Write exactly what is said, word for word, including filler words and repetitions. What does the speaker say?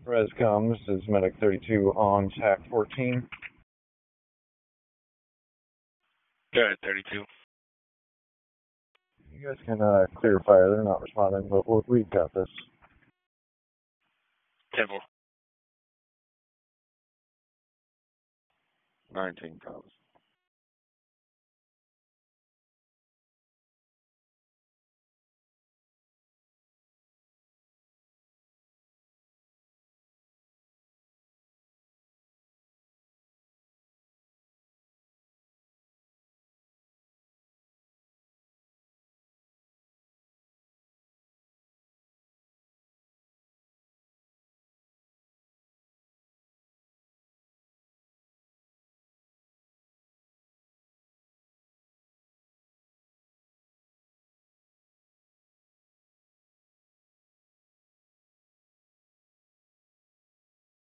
Res comes, this is Medic thirty-two on T A C fourteen. Good, thirty-two. You guys can uh, clear fire, they're not responding, but we'll, we've got this. Temple. nineteen comes.